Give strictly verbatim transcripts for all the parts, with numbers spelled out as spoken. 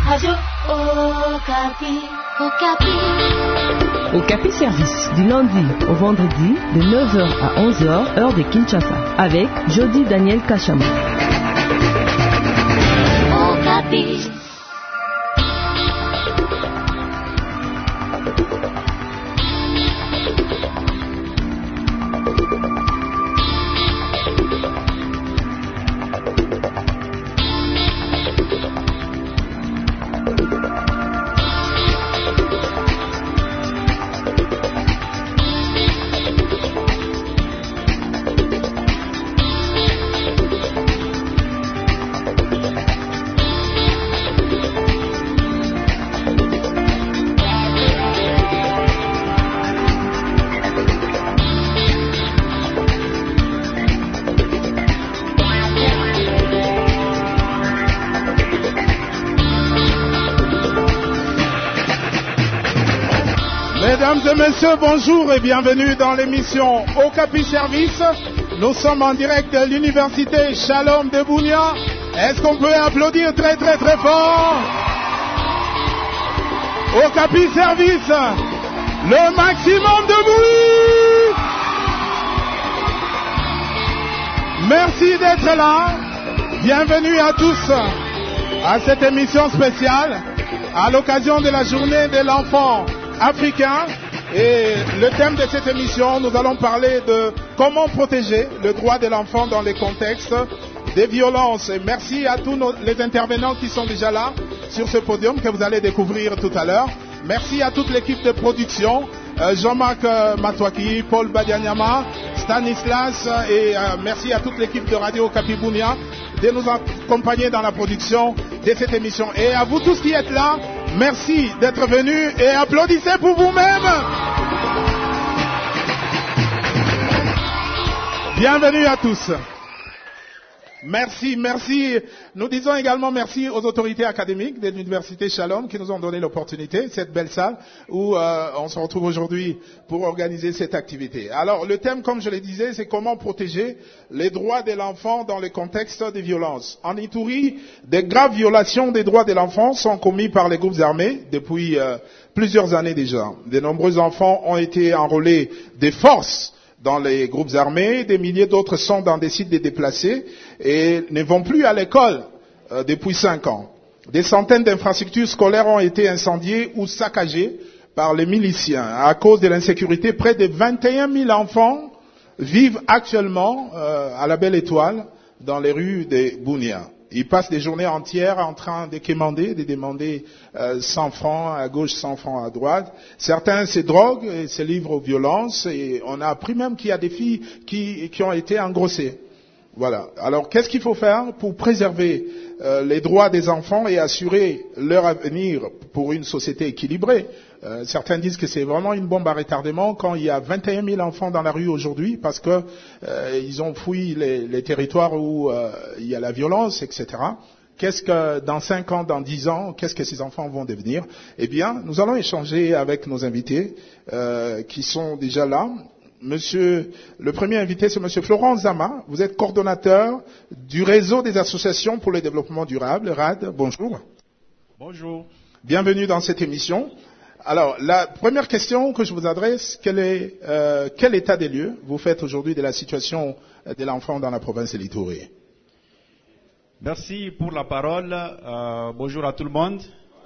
Radio Okapi. Okapi. Okapi Service, du lundi au vendredi, de neuf heures à onze heures, heure de Kinshasa, avec Jody Daniel Kachama. Okapi. Mesdames et messieurs, bonjour et bienvenue dans l'émission Okapi Service. Nous sommes en direct de l'université Shalom de Bunia. Est-ce qu'on peut applaudir très très très fort? Okapi Service, le maximum de bruit. Merci d'être là. Bienvenue à tous à cette émission spéciale à l'occasion de la journée de l'enfant africain. Et le thème de cette émission, nous allons parler de comment protéger le droit de l'enfant dans les contextes des violences. Et merci à tous nos, les intervenants qui sont déjà là sur ce podium que vous allez découvrir tout à l'heure. Merci à toute l'équipe de production, euh, Jean-Marc euh, Matouaki, Paul Badianyama, Stanislas et euh, merci à toute l'équipe de Radio Okapi Bunia de nous accompagner dans la production de cette émission. Et à vous tous qui êtes là, merci d'être venus et applaudissez pour vous-même. Bienvenue à tous. Merci, merci. Nous disons également merci aux autorités académiques de l'université Shalom qui nous ont donné l'opportunité, cette belle salle où euh, on se retrouve aujourd'hui pour organiser cette activité. Alors le thème, comme je le disais, c'est comment protéger les droits de l'enfant dans le contexte des violences. En Ituri, des graves violations des droits de l'enfant sont commises par les groupes armés depuis euh, plusieurs années déjà. De nombreux enfants ont été enrôlés des forces dans les groupes armés, des milliers d'autres sont dans des sites de déplacés et ne vont plus à l'école euh, depuis cinq ans. Des centaines d'infrastructures scolaires ont été incendiées ou saccagées par les miliciens. À cause de l'insécurité, près de vingt et un mille enfants vivent actuellement euh, à la Belle Étoile dans les rues de Bunia. Ils passent des journées entières en train de quémander, de demander euh, cent francs à gauche, cent francs à droite. Certains se droguent et se livrent aux violences. Et on a appris même qu'il y a des filles qui, qui ont été engrossées. Voilà. Alors, qu'est-ce qu'il faut faire pour préserver euh, les droits des enfants et assurer leur avenir pour une société équilibrée? Euh, certains disent que c'est vraiment une bombe à retardement quand il y a vingt et un mille enfants dans la rue aujourd'hui parce que euh, ils ont fui les, les territoires où euh, il y a la violence, et cetera. Qu'est-ce que dans cinq ans, dans dix ans, qu'est-ce que ces enfants vont devenir? Eh bien, nous allons échanger avec nos invités euh, qui sont déjà là. Monsieur, le premier invité, c'est Monsieur Florent Zama. Vous êtes coordonnateur du réseau des associations pour le développement durable, R A D. Bonjour. Bonjour. Bienvenue dans cette émission. Alors, la première question que je vous adresse, quel est euh, quel état des lieux vous faites aujourd'hui de la situation de l'enfant dans la province de l'Ituri? Merci pour la parole. Euh, bonjour à tout le monde.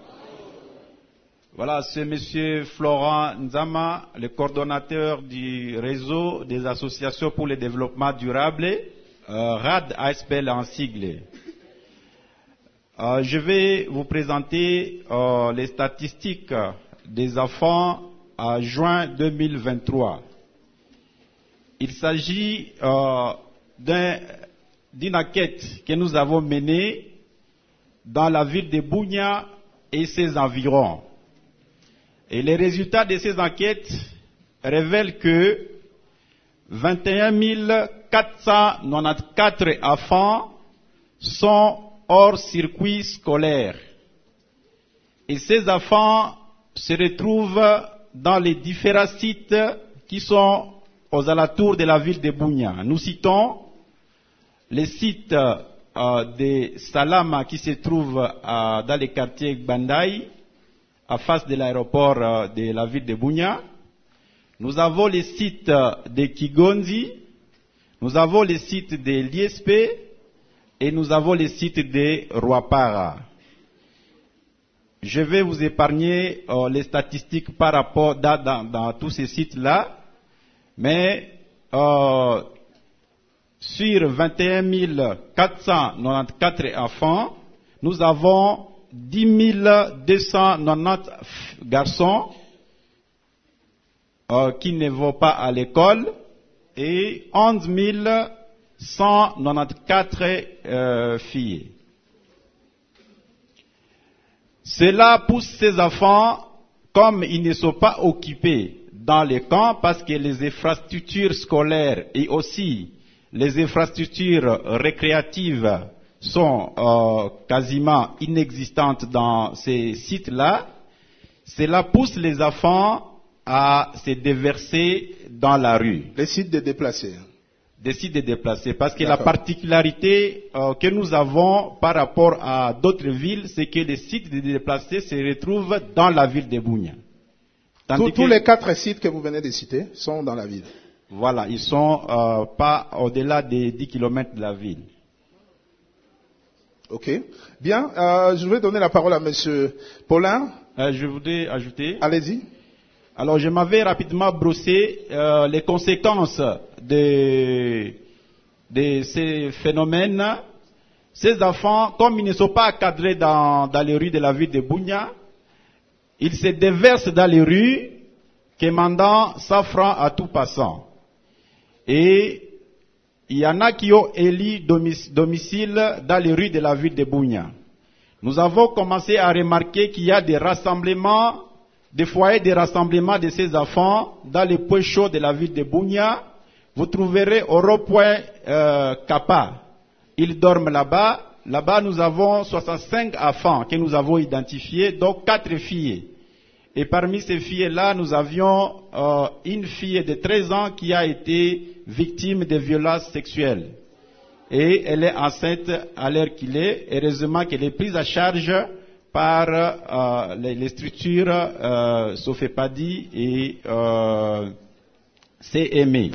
Voilà, c'est Monsieur Florent Nzama, le coordonnateur du réseau des associations pour le développement durable, euh, R A D A S P L en sigle. Euh, je vais vous présenter euh, les statistiques des enfants à juin deux mille vingt-trois. Il s'agit euh, d'un, d'une enquête que nous avons menée dans la ville de Bunia et ses environs. Et les résultats de ces enquêtes révèlent que vingt et un mille quatre cent quatre-vingt-quatorze enfants sont hors circuit scolaire. Et ces enfants se retrouvent dans les différents sites qui sont aux alentours de la ville de Bunia. Nous citons les sites euh, de Salama qui se trouve euh, dans le quartier Bandai, à face de l'aéroport euh, de la ville de Bunia. Nous avons les sites de Kigonzi, nous avons les sites de l'I S P et nous avons les sites de Rwapara. Je vais vous épargner euh, les statistiques par rapport dans, dans, dans tous ces sites-là, mais euh, sur vingt et un mille quatre cent quatre-vingt-quatorze enfants, nous avons dix mille deux cent quatre-vingt-dix garçons euh, qui ne vont pas à l'école et onze mille cent quatre-vingt-quatorze euh, filles. Cela pousse ces enfants, comme ils ne sont pas occupés dans les camps, parce que les infrastructures scolaires et aussi les infrastructures récréatives sont euh, quasiment inexistantes dans ces sites-là, cela pousse les enfants à se déverser dans la rue. Les sites de déplacés. Des sites de déplacés. Parce que la particularité euh, que nous avons par rapport à d'autres villes, c'est que les sites de déplacés se retrouvent dans la ville de Bunia. Tous, tous les quatre sites que vous venez de citer sont dans la ville. Voilà, ils sont euh, pas au-delà des dix kilomètres de la ville. Ok. Bien, euh, je vais donner la parole à Monsieur Paulin. Euh, je voudrais ajouter. Allez-y. Alors, je m'avais rapidement brossé euh, les conséquences de, de ces phénomènes. Ces enfants, comme ils ne sont pas encadrés dans, dans les rues de la ville de Bunia, ils se déversent dans les rues, commandant cent francs à tout passant. Et il y en a qui ont élu domicile dans les rues de la ville de Bunia. Nous avons commencé à remarquer qu'il y a des rassemblements, des foyers de rassemblement de ces enfants dans les points chauds de la ville de Bunia. Vous trouverez au rond-point euh, Kappa. Ils dorment là-bas. Là-bas, nous avons soixante-cinq enfants que nous avons identifiés, donc quatre filles. Et parmi ces filles-là, nous avions euh, une fille de treize ans qui a été victime de violences sexuelles. Et elle est enceinte à l'heure qu'il est. Heureusement qu'elle est prise à charge par euh, les, les structures euh, Sofepadi et euh, C M E.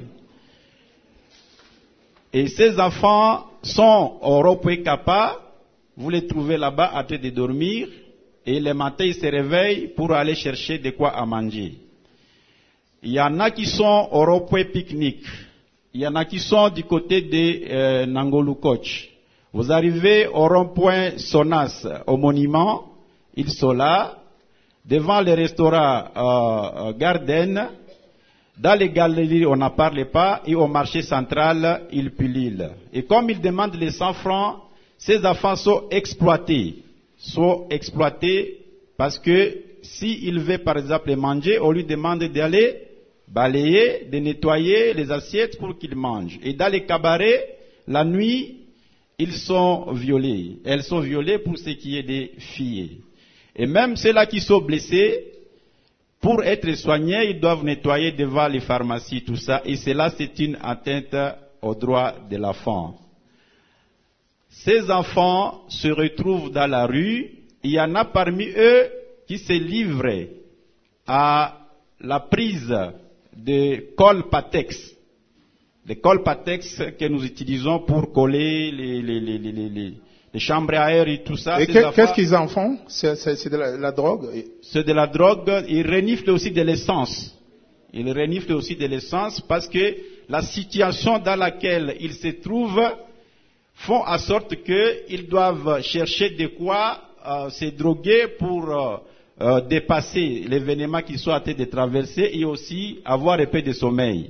Et ces enfants sont au Ropwe Kappa. Vous les trouvez là-bas en train de dormir. Et le matin, ils se réveillent pour aller chercher de quoi à manger. Il y en a qui sont au rond-point pique-nique. Il y en a qui sont du côté de euh, Nangolu Coach. Vous arrivez au rond-point Sonas, au monument. Ils sont là. Devant les restaurants euh, Garden. Dans les galeries, on n'en parle pas. Et au marché central, ils pullulent. Et comme ils demandent les cent francs, ces enfants sont exploités. sont exploités parce que s'il veut par exemple manger, on lui demande d'aller balayer, de nettoyer les assiettes pour qu'il mange. Et dans les cabarets, la nuit, ils sont violés. Elles sont violées pour ce qui est des filles. Et même ceux-là qui sont blessés, pour être soignés, ils doivent nettoyer devant les pharmacies, tout ça. Et cela, c'est une atteinte aux droits de l'enfant. Ces enfants se retrouvent dans la rue. Il y en a parmi eux qui se livrent à la prise de Colpatex. Les Colpatex que nous utilisons pour coller les, les, les, les, les, les chambres à air et tout ça. Et que, qu'est-ce qu'ils en font? C'est, c'est, c'est de la, la drogue? C'est de la drogue. Ils reniflent aussi de l'essence. Ils reniflent aussi de l'essence parce que la situation dans laquelle ils se trouvent font en sorte qu'ils doivent chercher de quoi euh, se droguer pour euh, euh, dépasser l'événement qu'ils sont en train de traverser et aussi avoir un peu de sommeil.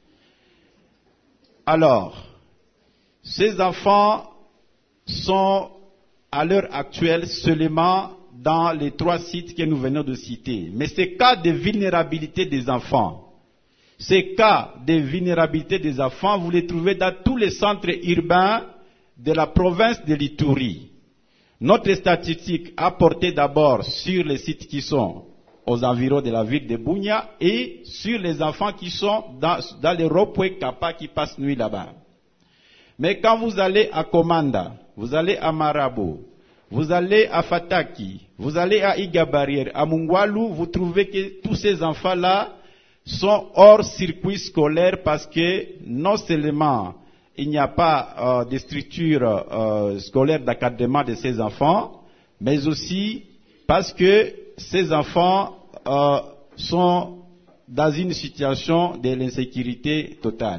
Alors, ces enfants sont à l'heure actuelle seulement dans les trois sites que nous venons de citer. Mais ces cas de vulnérabilité des enfants, ces cas de vulnérabilité des enfants, vous les trouvez dans tous les centres urbains de la province de l'Ituri. Notre statistique a porté d'abord sur les sites qui sont aux environs de la ville de Bunia et sur les enfants qui sont dans, dans les ropwe Kappa qui passent nuit là-bas. Mais quand vous allez à Komanda, vous allez à Marabo, vous allez à Fataki, vous allez à Igabariere, à Mungwalu, vous trouvez que tous ces enfants-là sont hors circuit scolaire parce que non seulement il n'y a pas euh, de structure euh, scolaire d'académie de ces enfants, mais aussi parce que ces enfants euh, sont dans une situation de l'insécurité totale.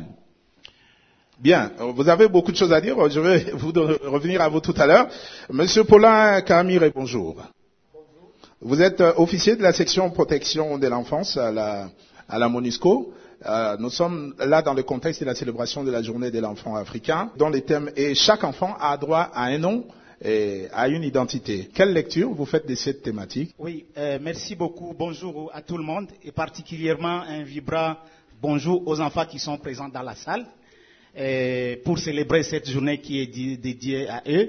Bien, vous avez beaucoup de choses à dire. Je vais vous revenir à vous tout à l'heure. Monsieur Paulin Kamire, bonjour. Bonjour. Vous êtes officier de la section protection de l'enfance à la, à la MONUSCO. Euh, nous sommes là dans le contexte de la célébration de la journée de l'enfant africain, dont le thème est « Chaque enfant a droit à un nom et à une identité ». Quelle lecture vous faites de cette thématique? Oui, euh, merci beaucoup. Bonjour à tout le monde et particulièrement un vibrant bonjour aux enfants qui sont présents dans la salle. Euh, pour célébrer cette journée qui est dédiée à eux.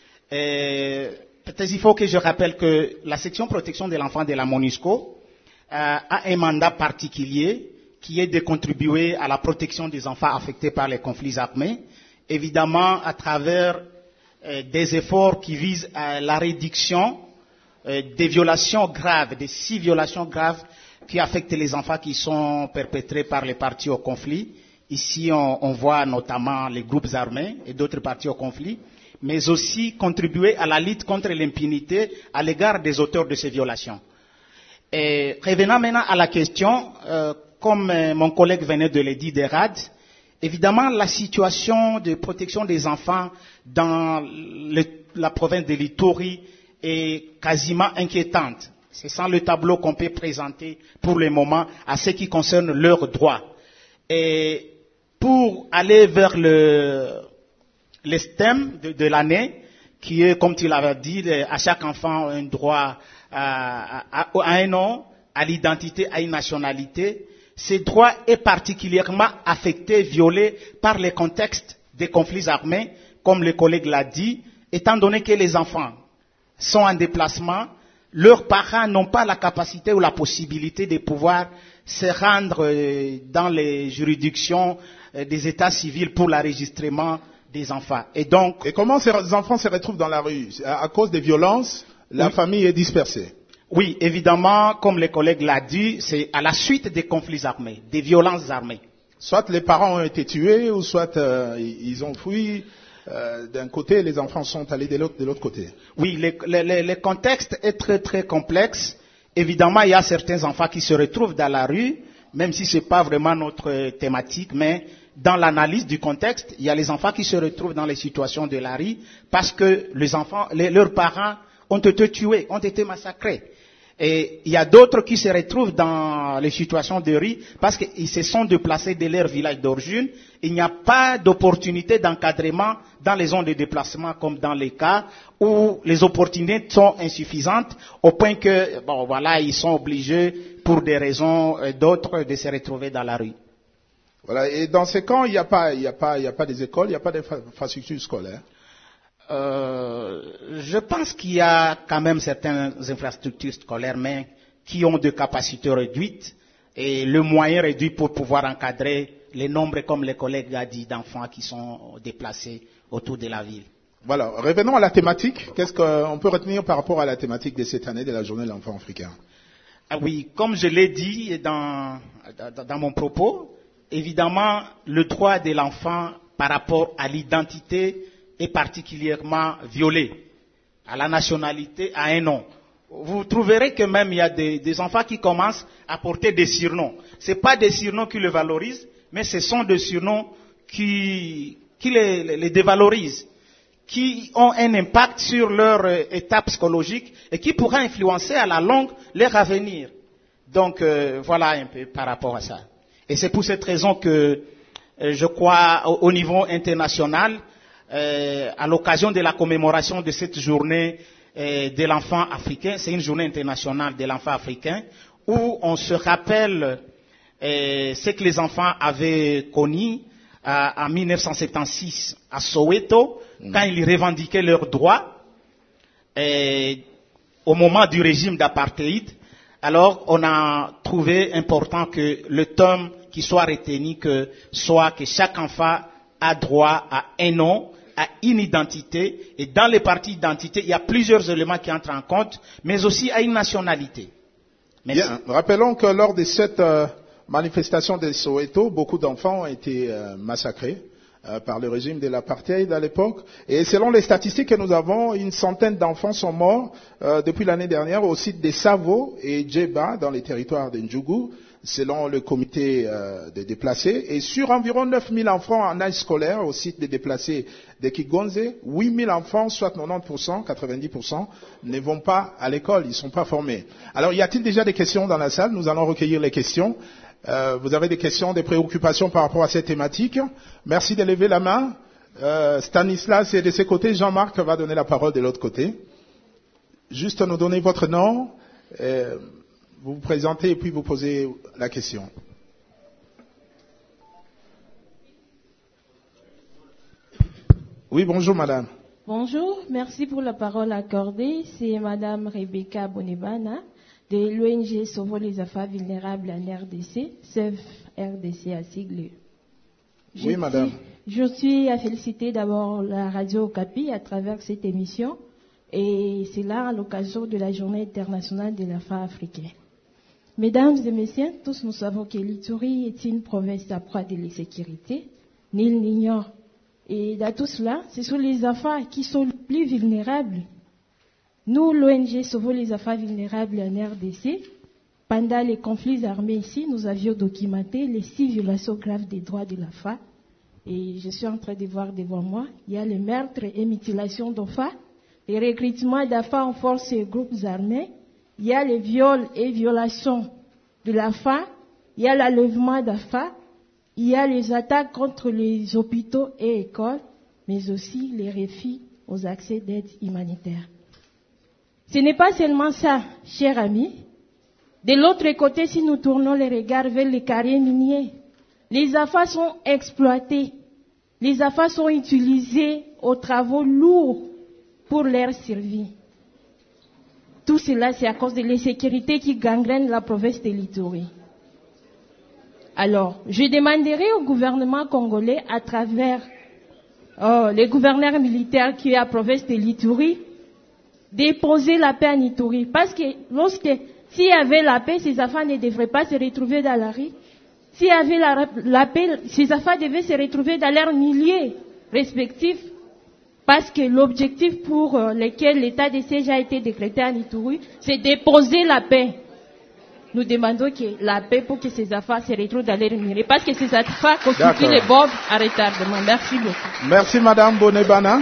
Euh, peut-être il faut que je rappelle que la section protection de l'enfant de la MONUSCO euh, a un mandat particulier qui est de contribuer à la protection des enfants affectés par les conflits armés, évidemment à travers euh, des efforts qui visent à la réduction euh, des violations graves, des six violations graves qui affectent les enfants qui sont perpétrées par les parties au conflit. Ici, on, on voit notamment les groupes armés et d'autres parties au conflit, mais aussi contribuer à la lutte contre l'impunité à l'égard des auteurs de ces violations. Et revenant maintenant à la question, euh, comme euh, mon collègue venait de le dire d'Erad, évidemment, la situation de protection des enfants dans le, la province de l'Ituri est quasiment inquiétante. C'est ça le tableau qu'on peut présenter pour le moment à ce qui concerne leurs droits. Et pour aller vers le, le thème de, de l'année, qui est, comme tu l'avais dit, à chaque enfant un droit à, à, à un nom, à l'identité, à une nationalité, ce droit est particulièrement affecté, violé par les contextes des conflits armés, comme le collègue l'a dit, étant donné que les enfants sont en déplacement, leurs parents n'ont pas la capacité ou la possibilité de pouvoir se rendre dans les juridictions des états civils pour l'enregistrement des enfants. Et donc. Et comment ces enfants se retrouvent dans la rue? À cause des violences, la oui. famille est dispersée. Oui, évidemment, comme le collègue l'a dit, c'est à la suite des conflits armés, des violences armées. Soit les parents ont été tués, ou soit euh, ils ont fui. Euh, d'un côté, les enfants sont allés de l'autre, de l'autre côté. Oui, le, le, le contexte est très très complexe. Évidemment, il y a certains enfants qui se retrouvent dans la rue, même si ce n'est pas vraiment notre thématique, mais dans l'analyse du contexte, il y a les enfants qui se retrouvent dans les situations de la rue parce que les enfants, les, leurs parents ont été tués, ont été massacrés. Et il y a d'autres qui se retrouvent dans les situations de rue parce qu'ils se sont déplacés de leur village d'origine. Il n'y a pas d'opportunité d'encadrement dans les zones de déplacement comme dans les cas où les opportunités sont insuffisantes au point que, bon, voilà, ils sont obligés pour des raisons euh, d'autres de se retrouver dans la rue. Voilà. Et dans ces camps, il n'y a pas, il n'y a pas, il n'y a pas des écoles, il n'y a pas d'infrastructures scolaires. Euh, je pense qu'il y a quand même certaines infrastructures scolaires, mais qui ont des capacités réduites et le moyen réduit pour pouvoir encadrer les nombres, comme les collègues ont dit, d'enfants qui sont déplacés autour de la ville. Voilà. Revenons à la thématique. Qu'est-ce qu'on peut retenir par rapport à la thématique de cette année de la journée de l'enfant africain? Ah oui, comme je l'ai dit dans, dans, dans mon propos, évidemment, le droit de l'enfant par rapport à l'identité est particulièrement violé, à la nationalité, à un nom. Vous trouverez que même il y a des, des enfants qui commencent à porter des surnoms. Ce n'est pas des surnoms qui le valorisent, mais ce sont des surnoms qui, qui les, les, les dévalorisent, qui ont un impact sur leur euh, étape psychologique et qui pourra influencer à la longue leur avenir. Donc euh, voilà un peu par rapport à ça. Et c'est pour cette raison que euh, je crois au, au niveau international, euh, à l'occasion de la commémoration de cette journée euh, de l'enfant africain, c'est une journée internationale de l'enfant africain, où on se rappelle euh, ce que les enfants avaient connu euh, en mille neuf cent soixante-seize à Soweto, mmh. quand ils revendiquaient leurs droits, euh, au moment du régime d'apartheid. Alors, on a trouvé important que le terme qui soit retenu que soit que chaque enfant a droit à un nom a une identité, et dans les parties d'identité, il y a plusieurs éléments qui entrent en compte, mais aussi à une nationalité. Merci. Bien, rappelons que lors de cette euh, manifestation de Soweto, beaucoup d'enfants ont été euh, massacrés euh, par le régime de l'apartheid à l'époque. Et selon les statistiques que nous avons, une centaine d'enfants sont morts euh, depuis l'année dernière au site de Savo et Djeba, dans les territoires de Ndjougou, selon le comité euh, des déplacés. Et sur environ neuf mille enfants en âge scolaire au site des déplacés de Kigonze, huit mille enfants, soit quatre-vingt-dix pour cent, quatre-vingt-dix pour cent, ne vont pas à l'école, ils ne sont pas formés. Alors, y a-t-il déjà des questions dans la salle? Nous allons recueillir les questions. Euh, vous avez des questions, des préoccupations par rapport à cette thématique? Merci de lever la main. Euh, Stanislas est de ce côté, Jean-Marc va donner la parole de l'autre côté. Juste nous donner votre nom. Euh, Vous vous présentez et puis vous posez la question. Oui, bonjour madame. Bonjour, merci pour la parole accordée. C'est madame Rebecca Bonebana de l'O N G Sauvons les enfants vulnérables en R D C, S E F R D C à sigle. Je Oui madame. Suis, je suis à féliciter d'abord la radio Okapi à travers cette émission et c'est là à l'occasion de la journée internationale de l'enfant africain. Mesdames et messieurs, tous nous savons que l'Ituri est une province à proie de l'insécurité. Nul n'ignore. Et dans tout cela, ce sont les enfants qui sont les plus vulnérables. Nous, l'O N G Sauvons les enfants vulnérables en R D C, pendant les conflits armés ici, nous avions documenté les six violations graves des droits de l'enfant. Et je suis en train de voir devant moi, il y a le meurtre et mutilation d'enfants, les recrutements d'enfants en force et groupes armés, il y a les viols et violations de l'enfant, il y a l'enlèvement d'enfants, il y a les attaques contre les hôpitaux et écoles, mais aussi les refus aux accès d'aide humanitaire. Ce n'est pas seulement ça, chers amis. De l'autre côté, si nous tournons les regards vers les carrières miniers, les enfants sont exploités, les enfants sont utilisés aux travaux lourds pour leur survie. Tout cela, c'est à cause de l'insécurité qui gangrène la province de l'Ituri. Alors, je demanderai au gouvernement congolais, à travers oh, les gouverneurs militaires qui est à la province de l'Ituri, d'imposer la paix en Ituri. Parce que lorsque, s'il y avait la paix, ces enfants ne devraient pas se retrouver dans la rue. S'il y avait la, la paix, ces enfants devaient se retrouver dans leurs milieux respectifs. Parce que l'objectif pour lequel l'état de siège a été décrété en Ituri, c'est d'imposer la paix. Nous demandons que la paix pour que ces enfants se retrouvent dans les milieux. Parce que ces enfants constituent les bombes à retardement. Merci beaucoup. Merci madame Bonebana.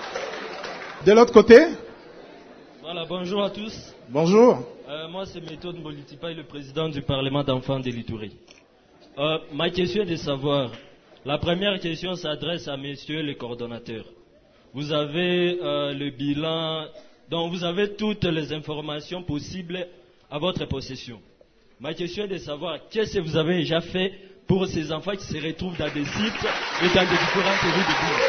De l'autre côté? Voilà, bonjour à tous. Bonjour. Euh, moi, c'est Méthode Mbolitipaï, le président du Parlement d'enfants de l'Ituri. Euh, ma question est de savoir, la première question s'adresse à messieurs les coordonnateurs. Vous avez euh, le bilan, donc vous avez toutes les informations possibles à votre possession. Ma question est de savoir, qu'est-ce que vous avez déjà fait pour ces enfants qui se retrouvent dans des sites et dans des différentes rues de ville?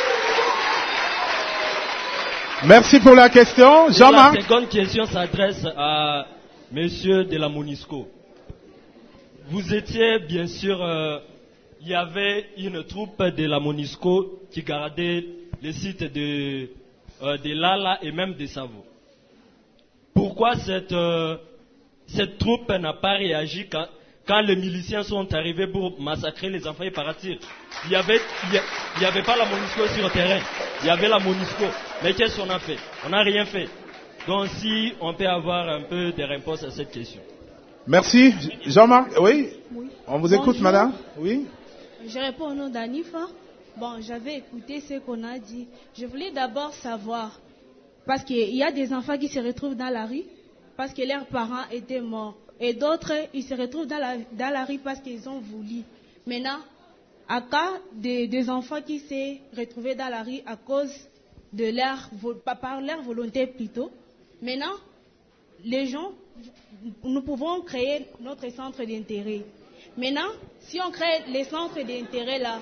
Merci pour la question. Jean-Marc. La seconde question s'adresse à monsieur de la MONUSCO. Vous étiez, bien sûr, euh, il y avait une troupe de la MONUSCO qui gardait les sites de, euh, de Lala et même de Savo. Pourquoi cette, euh, cette troupe n'a pas réagi quand, quand les miliciens sont arrivés pour massacrer les enfants et partir? Il n'y avait, il y avait pas la MONUSCO sur le terrain. Il y avait la MONUSCO. Mais qu'est-ce qu'on a fait? On n'a rien fait. Donc si on peut avoir un peu de réponse à cette question. Merci. Jean-Marc, oui, oui. On vous Bonjour. écoute, madame. Oui. Je réponds au nom d'Anifa. Bon, j'avais écouté ce qu'on a dit. Je voulais d'abord savoir, parce qu'il y a des enfants qui se retrouvent dans la rue parce que leurs parents étaient morts. Et d'autres, ils se retrouvent dans la, dans la rue parce qu'ils ont voulu. Maintenant, à cas des, des enfants qui se retrouvent dans la rue à cause de leur, par leur volonté plutôt, maintenant, les gens, nous pouvons créer notre centre d'intérêt. Maintenant, si on crée les centres d'intérêt là,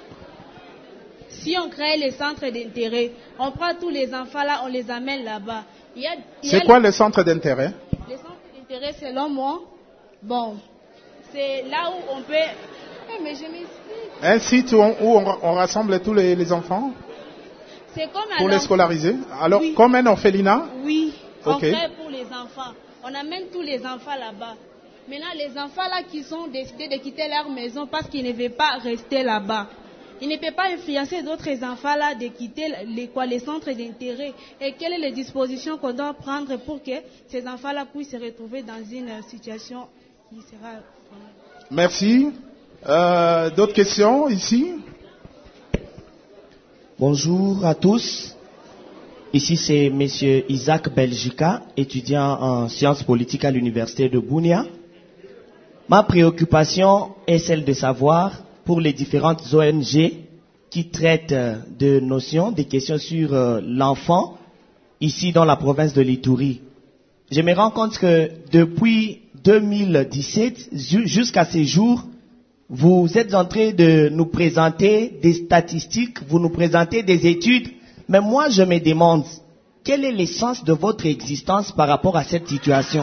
si on crée les centres d'intérêt, on prend tous les enfants là, on les amène là-bas. C'est quoi le centre d'intérêt? Les centres d'intérêt, selon moi, bon, c'est là où on peut... Eh, mais je m'explique. Un site où on, où on, on rassemble tous les, les enfants? C'est comme Pour les scolariser. Alors, oui. comme un orphelinat? Oui, on okay. fait pour les enfants. On amène tous les enfants là-bas. Maintenant, les enfants là qui sont décidés de quitter leur maison parce qu'ils ne veulent pas rester là-bas. Ils ne peuvent pas influencer d'autres enfants là de quitter les, quoi, les centres d'intérêt. Et quelles sont les dispositions qu'on doit prendre pour que ces enfants là puissent se retrouver dans une situation qui sera... Merci. Euh, d'autres questions ici? Bonjour à tous. Ici c'est M. Isaac Belgica, étudiant en sciences politiques à l'université de Bunia. Ma préoccupation est celle de savoir, pour les différentes O N G qui traitent de notions, des questions sur euh, l'enfant, ici dans la province de l'Ituri. Je me rends compte que depuis deux mille dix-sept jusqu'à ces jours, vous êtes en train de nous présenter des statistiques, vous nous présentez des études, mais moi je me demande, quel est l'essence de votre existence par rapport à cette situation?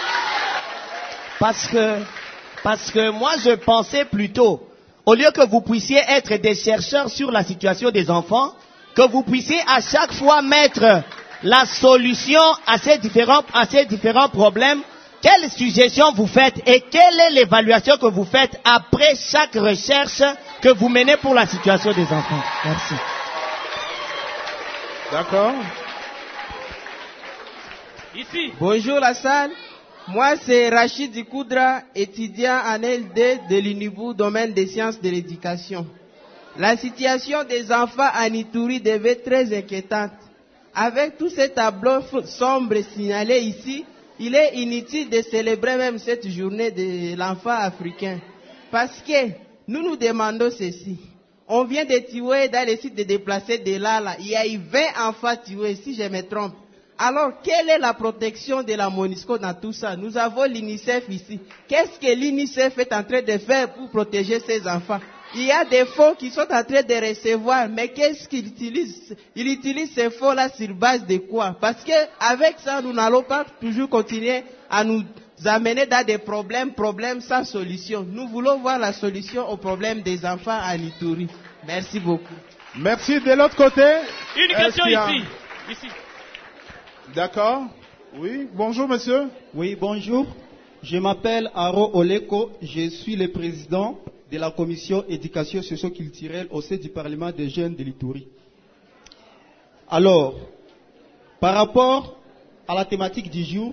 Parce que, parce que moi je pensais plutôt, au lieu que vous puissiez être des chercheurs sur la situation des enfants, que vous puissiez à chaque fois mettre la solution à ces différents, à ces différents problèmes, quelle suggestion vous faites et quelle est l'évaluation que vous faites après chaque recherche que vous menez pour la situation des enfants? Merci. D'accord. Ici. Bonjour la salle. Moi c'est Rachid Dikoudra, étudiant en L D de l'U N I B U, domaine des sciences de l'éducation. La situation des enfants en Ituri devait être très inquiétante. Avec tous ces tableaux sombres signalés ici, il est inutile de célébrer même cette journée de l'enfant africain. Parce que nous nous demandons ceci. On vient de tuer dans les sites de déplacés de Lala. Il y a eu vingt enfants tués, si je me trompe. Alors, quelle est la protection de la MONUSCO dans tout ça? Nous avons l'UNICEF ici. Qu'est-ce que l'UNICEF est en train de faire pour protéger ces enfants? Il y a des fonds qui sont en train de recevoir, mais qu'est-ce qu'ils utilisent? Ils utilisent ces fonds-là sur base de quoi? Parce que avec ça, nous n'allons pas toujours continuer à nous amener dans des problèmes, problèmes sans solution. Nous voulons voir la solution aux problèmes des enfants à Ituri. Merci beaucoup. Merci. De l'autre côté. Une question a... ici. Ici. D'accord. Oui. Bonjour, monsieur. Oui, bonjour. Je m'appelle Aro Oleko. Je suis le président de la commission éducation socio-culturelle au sein du Parlement des jeunes de l'Ituri. Alors, par rapport à la thématique du jour,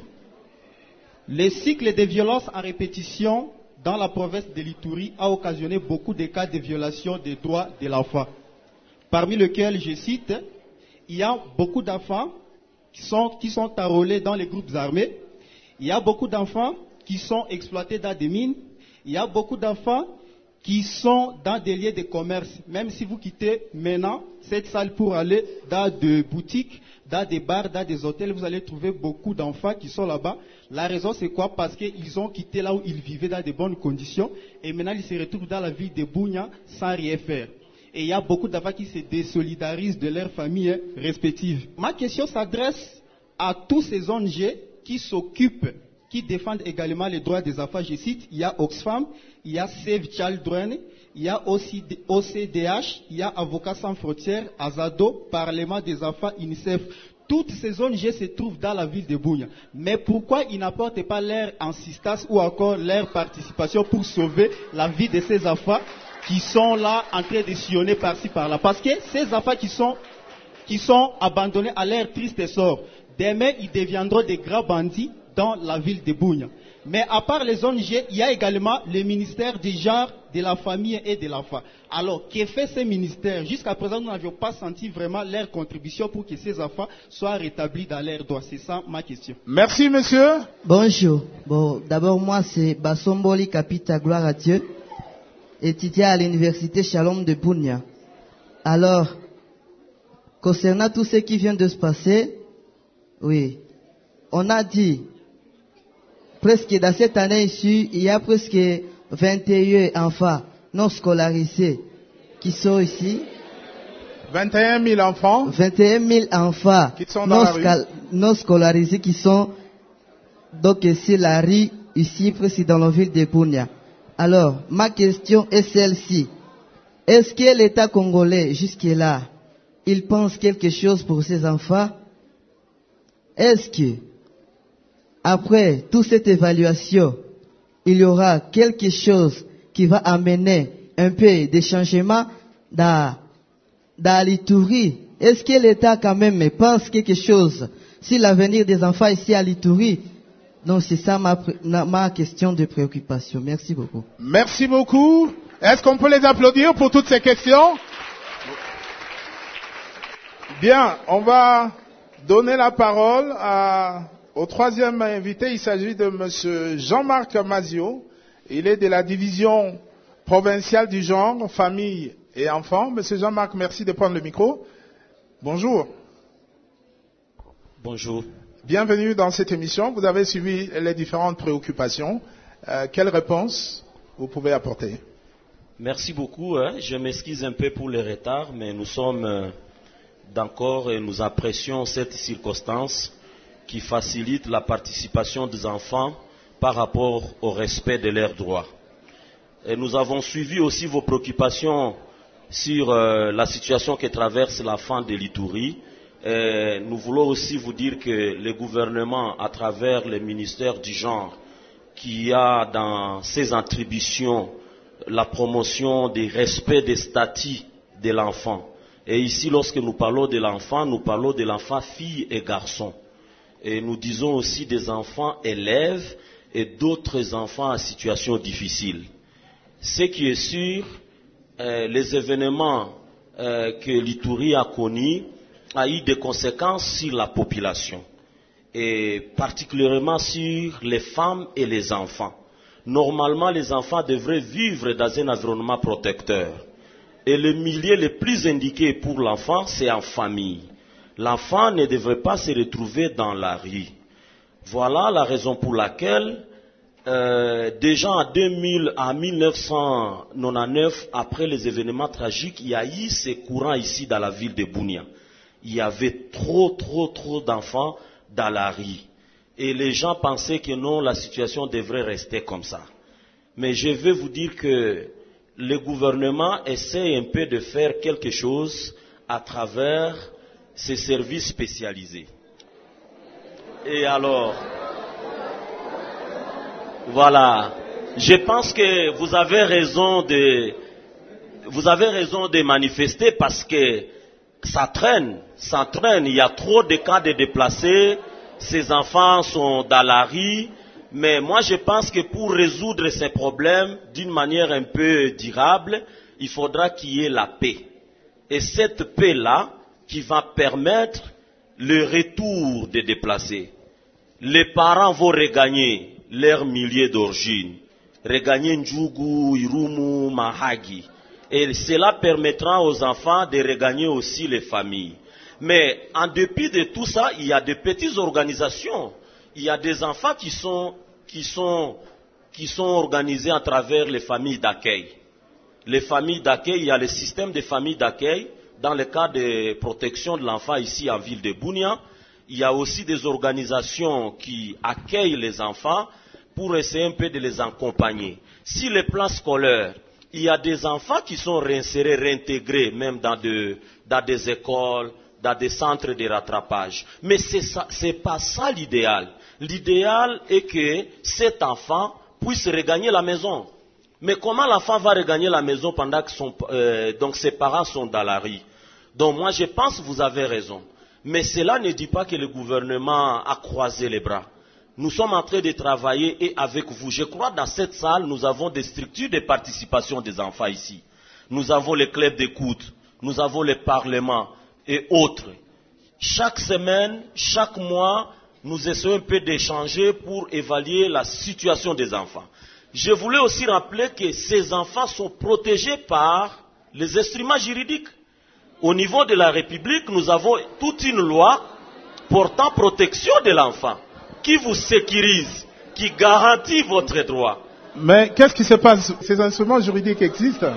le cycle de violence à répétition dans la province de l'Ituri a occasionné beaucoup de cas de violation des droits de l'enfant. Parmi lesquels, je cite, il y a beaucoup d'enfants qui sont, qui sont enrôlés dans les groupes armés, il y a beaucoup d'enfants qui sont exploités dans des mines, il y a beaucoup d'enfants qui sont dans des lieux de commerce. Même si vous quittez maintenant cette salle pour aller dans des boutiques, dans des bars, dans des hôtels, vous allez trouver beaucoup d'enfants qui sont là-bas. La raison c'est quoi? Parce qu'ils ont quitté là où ils vivaient dans de bonnes conditions et maintenant ils se retrouvent dans la ville de Bunia sans rien faire. Et il y a beaucoup d'enfants qui se désolidarisent de leurs familles respectives. Ma question s'adresse à tous ces O N G qui s'occupent, qui défendent également les droits des enfants. Je cite, il y a Oxfam, il y a Save Children, il y a O C D H, il y a Avocats sans frontières, Azado, Parlement des enfants, UNICEF. Toutes ces O N G se trouvent dans la ville de Bunia. Mais pourquoi ils n'apportent pas leur insistance ou encore leur participation pour sauver la vie de ces enfants qui sont là en train de sillonner par-ci par-là? Parce que ces enfants qui sont, qui sont abandonnés à leur triste sort, demain ils deviendront des grands bandits dans la ville de Bunia. Mais à part les O N G, il y a également le ministère du genre, de la famille et de l'enfant. Alors, que fait ce ministère? Jusqu'à présent, nous n'avions pas senti vraiment leur contribution pour que ces enfants soient rétablis dans leurs droits. C'est ça ma question. Merci, monsieur. Bonjour. Bon, d'abord, moi, c'est Basomboli Kapita, gloire à Dieu, étudiant à l'université Shalom de Bunia. Alors, concernant tout ce qui vient de se passer, oui, on a dit, presque dans cette année ici, il y a presque vingt et un enfants non scolarisés qui sont ici. vingt et un mille enfants. vingt et un mille enfants qui sont dans non, la rue. non scolarisés qui sont donc ici la rue, ici presque dans la ville de Bunia. Alors, ma question est celle-ci. Est-ce que l'État congolais, jusque-là, il pense quelque chose pour ses enfants, est-ce que, après toute cette évaluation, il y aura quelque chose qui va amener un peu de changement dans, dans l'Ituri? Est-ce que l'État quand même pense quelque chose sur l'avenir des enfants ici à l'Ituri? Donc c'est ça ma, ma question de préoccupation. Merci beaucoup. Merci beaucoup. Est-ce qu'on peut les applaudir pour toutes ces questions? Bien, on va donner la parole à, au troisième invité. Il s'agit de monsieur Jean-Marc Mazio. Il est de la division provinciale du genre, famille et enfants. Monsieur Jean-Marc, merci de prendre le micro. Bonjour. Bonjour. Bienvenue dans cette émission. Vous avez suivi les différentes préoccupations. Euh, quelles réponses vous pouvez apporter? Merci beaucoup. Hein. Je m'excuse un peu pour le retard, mais nous sommes euh, d'accord et nous apprécions cette circonstance qui facilite la participation des enfants par rapport au respect de leurs droits. Et nous avons suivi aussi vos préoccupations sur euh, la situation que traverse l'enfant de l'Ituri. Et nous voulons aussi vous dire que le gouvernement, à travers le ministère du genre, qui a dans ses attributions la promotion du respect des statuts de l'enfant. Et ici, lorsque nous parlons de l'enfant, nous parlons de l'enfant fille et garçon. Et nous disons aussi des enfants élèves et d'autres enfants en situation difficile. Ce qui est sûr, euh, les événements euh, que l'Ituri a connus a eu des conséquences sur la population et particulièrement sur les femmes et les enfants. Normalement, les enfants devraient vivre dans un environnement protecteur. Et le milieu le plus indiqué pour l'enfant, c'est en famille. L'enfant ne devrait pas se retrouver dans la rue. Voilà la raison pour laquelle, euh, déjà en deux mille, en mille neuf cent quatre-vingt-dix-neuf, après les événements tragiques, il y a eu ces courants ici dans la ville de Bunia. Il y avait trop, trop, trop d'enfants dans la rue. Et les gens pensaient que non, la situation devrait rester comme ça. Mais je veux vous dire que le gouvernement essaie un peu de faire quelque chose à travers ses services spécialisés. Et alors, voilà, je pense que vous avez raison de, vous avez raison de manifester parce que ça traîne, ça traîne. Il y a trop de cas de déplacés. Ces enfants sont dans la rue. Mais moi, je pense que pour résoudre ces problèmes d'une manière un peu durable, il faudra qu'il y ait la paix. Et cette paix-là, qui va permettre le retour des déplacés. Les parents vont regagner leur milieu d'origine. Regagner Ndjougou, Irumu, Mahagi. Et cela permettra aux enfants de regagner aussi les familles. Mais en dépit de tout ça, il y a des petites organisations. Il y a des enfants qui sont, qui sont, qui sont organisés à travers les familles d'accueil. Les familles d'accueil, il y a le système des familles d'accueil. Dans le cas de protection de l'enfant ici en ville de Bunia, il y a aussi des organisations qui accueillent les enfants pour essayer un peu de les accompagner. Si les plans scolaires, il y a des enfants qui sont réinsérés, réintégrés, même dans, de, dans des écoles, dans des centres de rattrapage. Mais ce n'est pas ça l'idéal. L'idéal est que cet enfant puisse regagner la maison. Mais comment l'enfant va regagner la maison pendant que son, euh, donc ses parents sont dans la rue? Donc moi je pense que vous avez raison. Mais cela ne dit pas que le gouvernement a croisé les bras. Nous sommes en train de travailler et avec vous. Je crois que dans cette salle, nous avons des structures de participation des enfants ici. Nous avons les clubs d'écoute, nous avons les parlements et autres. Chaque semaine, chaque mois, nous essayons un peu d'échanger pour évaluer la situation des enfants. Je voulais aussi rappeler que ces enfants sont protégés par les instruments juridiques. Au niveau de la République, nous avons toute une loi portant protection de l'enfant, qui vous sécurise, qui garantit votre droit. Mais qu'est-ce qui se passe? Ces instruments juridiques existent?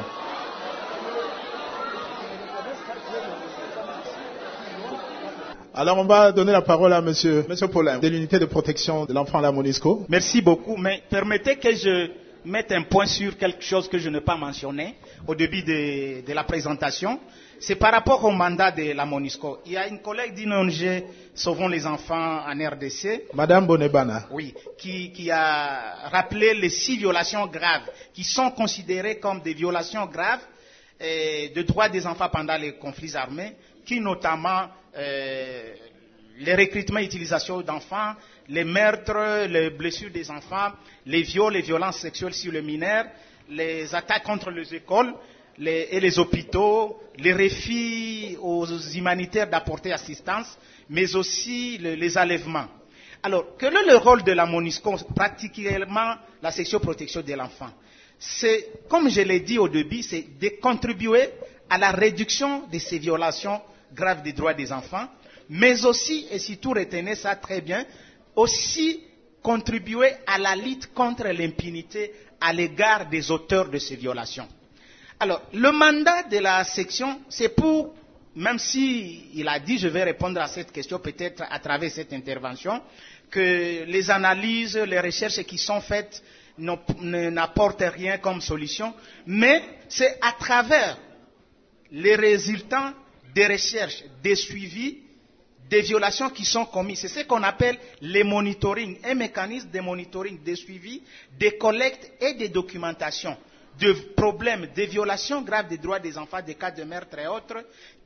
Alors on va donner la parole à monsieur, monsieur Paulin, de l'unité de protection de l'enfant à la MONUSCO. Merci beaucoup, mais permettez que je mette un point sur quelque chose que je n'ai pas mentionné au début de, de la présentation. c'est par rapport au mandat de la MONUSCO. Il y a une collègue d'I N O N G, Sauvons les enfants en R D C. Madame Bonebana. Oui, qui, qui a rappelé les six violations graves, qui sont considérées comme des violations graves euh, de droits des enfants pendant les conflits armés, qui notamment euh, les recrutements et utilisation d'enfants, les meurtres, les blessures des enfants, les viols, les violences sexuelles sur les mineurs, les attaques contre les écoles les, et les hôpitaux, les refus aux humanitaires d'apporter assistance, mais aussi le, les enlèvements. Alors, quel est le rôle de la MONUSCO, particulièrement la section protection de l'enfant? C'est, comme je l'ai dit au début, c'est de contribuer à la réduction de ces violations graves des droits des enfants, mais aussi, et surtout retenez ça très bien, aussi contribuer à la lutte contre l'impunité à l'égard des auteurs de ces violations. Alors, le mandat de la section, c'est pour, même si il a dit, je vais répondre à cette question peut-être à travers cette intervention, que les analyses, les recherches qui sont faites n'apportent rien comme solution, mais c'est à travers les résultats des recherches, des suivis, des violations qui sont commises. C'est ce qu'on appelle les monitoring, un mécanisme de monitoring, de suivi, de collecte et de documentation de problèmes, de violations graves des droits des enfants, des cas de meurtre et autres,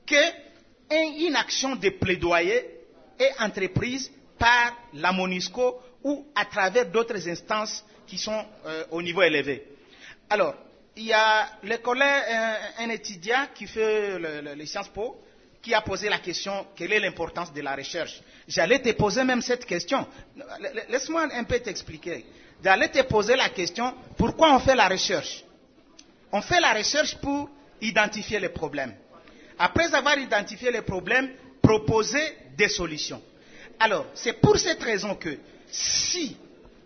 qu'une action de plaidoyer est entreprise par la MONUSCO ou à travers d'autres instances qui sont euh, au niveau élevé. Alors, il y a le collègue, un, un étudiant qui fait le, le, les Sciences Po, qui a posé la question, quelle est l'importance de la recherche? J'allais te poser même cette question. Laisse-moi un peu t'expliquer. J'allais te poser la question, pourquoi on fait la recherche? On fait la recherche pour identifier les problèmes. Après avoir identifié les problèmes, proposer des solutions. Alors, c'est pour cette raison que si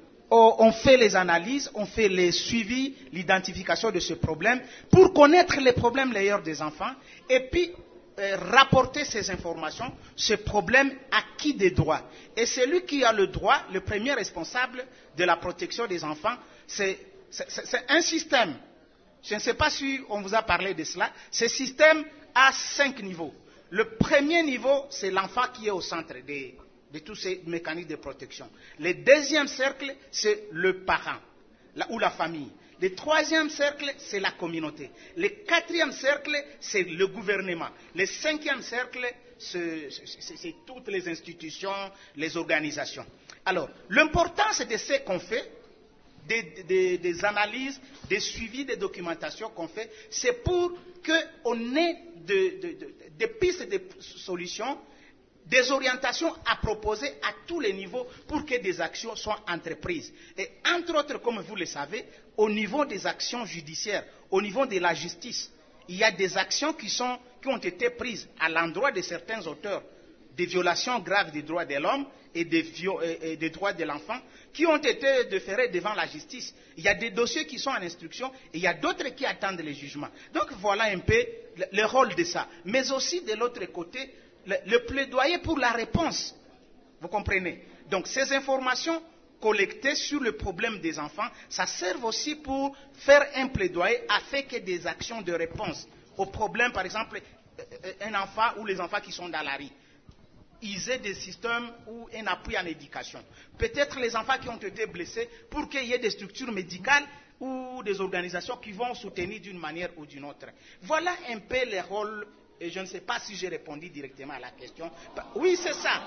on fait les analyses, on fait les suivis, l'identification de ce problème, pour connaître les problèmes meilleurs des enfants, et puis euh, rapporter ces informations, ce problème acquis des droits. Et celui qui a le droit, le premier responsable de la protection des enfants, c'est, c'est, c'est un système. Je ne sais pas si on vous a parlé de cela. Ce système a cinq niveaux. Le premier niveau, c'est l'enfant qui est au centre des, de tous ces mécanismes de protection. Le deuxième cercle, c'est le parent la, ou la famille. Le troisième cercle, c'est la communauté. Le quatrième cercle, c'est le gouvernement. Le cinquième cercle, c'est, c'est, c'est toutes les institutions, les organisations. Alors, l'important, c'est de ce qu'on fait, des, des, des analyses, des suivis, des documentations qu'on fait, c'est pour qu'on ait des de, de, de pistes de solutions, des orientations à proposer à tous les niveaux pour que des actions soient entreprises. Et entre autres, comme vous le savez, au niveau des actions judiciaires, au niveau de la justice, il y a des actions qui, sont, qui ont été prises à l'endroit de certains auteurs des violations graves des droits de l'homme et des, vio- et des droits de l'enfant qui ont été déférés devant la justice. Il y a des dossiers qui sont en instruction et il y a d'autres qui attendent les jugements. Donc voilà un peu le, le rôle de ça. Mais aussi de l'autre côté, le, le plaidoyer pour la réponse. Vous comprenez? Donc ces informations collectées sur le problème des enfants, ça sert aussi pour faire un plaidoyer afin que des actions de réponse au problème, par exemple, un enfant ou les enfants qui sont dans la rue, ils aient des systèmes ou un appui en éducation. Peut-être les enfants qui ont été blessés, pour qu'il y ait des structures médicales ou des organisations qui vont soutenir d'une manière ou d'une autre. Voilà un peu les rôles, et je ne sais pas si j'ai répondu directement à la question. Oui, c'est ça.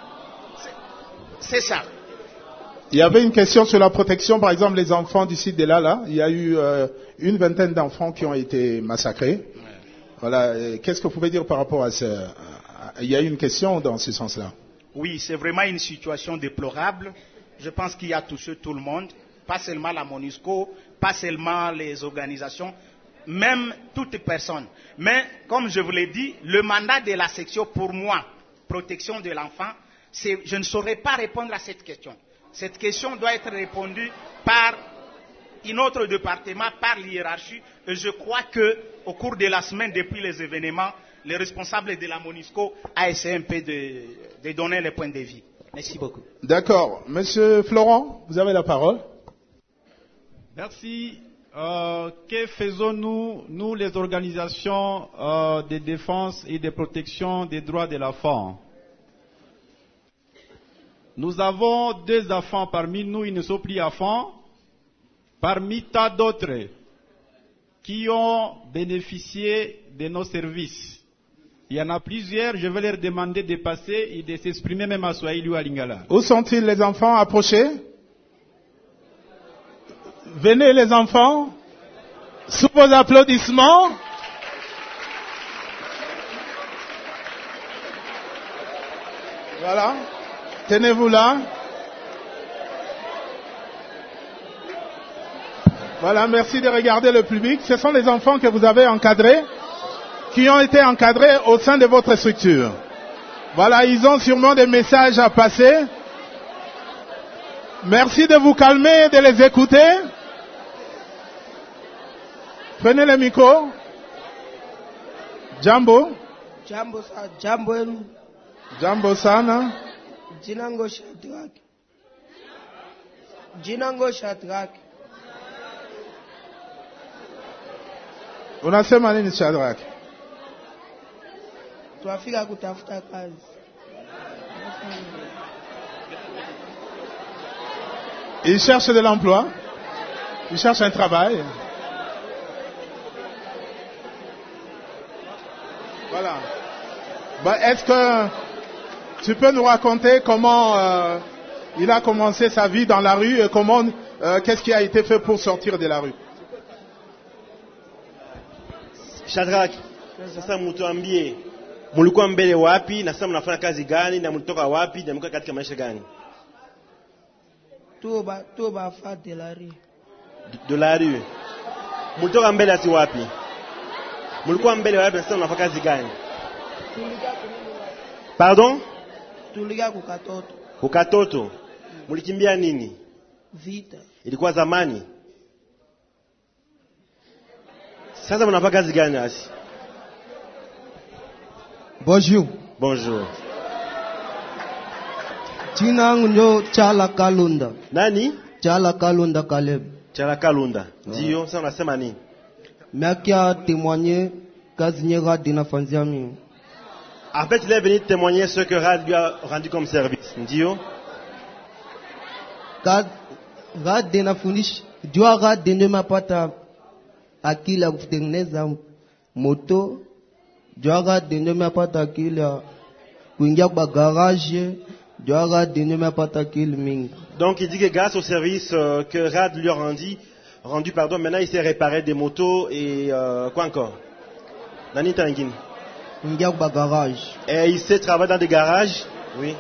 C'est, c'est ça. Il y avait une question sur la protection, par exemple, les enfants du site de Lala. Il y a eu euh, une vingtaine d'enfants qui ont été massacrés. Ouais. Voilà. Et qu'est-ce que vous pouvez dire par rapport à ça? Il y a eu une question dans ce sens-là. Oui, c'est vraiment une situation déplorable. Je pense qu'il y a touché tout le monde, pas seulement la MONUSCO, pas seulement les organisations, même toute personne. Mais, comme je vous l'ai dit, le mandat de la section, pour moi, protection de l'enfant, c'est, je ne saurais pas répondre à cette question. Cette question doit être répondue par un autre département, par l'hiérarchie. Et je crois qu'au cours de la semaine, depuis les événements, les responsables de la MONUSCO a essayé un peu de, de donner le point de vue. Merci beaucoup. D'accord. Monsieur Florent, vous avez la parole. Merci. euh, que faisons-nous, nous les organisations euh, de défense et de protection des droits de l'enfant? Nous avons deux enfants parmi nous, ils ne sont plus enfants, parmi tant d'autres qui ont bénéficié de nos services. Il y en a plusieurs, je vais leur demander de passer et de s'exprimer même à Swahili ou à Lingala. Où sont-ils les enfants? Approchez. Venez les enfants, sous vos applaudissements. Voilà. Tenez-vous là. Voilà, merci de regarder le public. Ce sont les enfants que vous avez encadrés, qui ont été encadrés au sein de votre structure. Voilà, ils ont sûrement des messages à passer. Merci de vous calmer et de les écouter. Prenez le micro. Jambo. Jambo sa jambo enu. Jambo sana. Jinango Shadrach. Jinango Shadrach. Unasema nini Shadrach? Twafika kutafuta kazi. Il cherche de l'emploi. Il cherche un travail. Voilà. Bah, est-ce que tu peux nous raconter comment euh, il a commencé sa vie dans la rue et comment, euh, qu'est-ce qui a été fait pour sortir de la rue? Shadrach, sasa mtuambie mulikuwa mbele wapi na sasa mnafanya kazi gani na mlitoka wapi na mko katika maisha gani? Tuba tuba fa de la rue. De la rue. Mlitoka mbele asi wapi? Mulikuwa mbele wapi na sasa mnafanya kazi gani? Pardon? Tuliga kukatoto. Kukatoto. Mulikimbia nini? Vita. Ilikuwa zamani. Sasa mnafanya kazi gani asi? Bonjour. Bonjour. Jina langu ndio Chala Kalunda. Nani? Chala Kalunda Caleb. Chala Kalunda. Ndio, sasa unasema nini? Mekia témoigner kazi nyega dinafanzia mimi. En fait, il est venu témoigner ce que Rad lui a rendu comme service. Ndio. Kad Rad dinafundisha, jua Rad nimepata akili ya kutengeneza moto. Jua Rad nimepata akili ya kuingia kwa garage. Jua Rad nimepata akili mingi. Donc il dit que grâce au service euh, que Rad lui a rendu, rendu pardon, maintenant il s'est réparé des motos et euh, quoi encore? Nani tangini? Garage. Et il sait travailler dans des garages? Oui.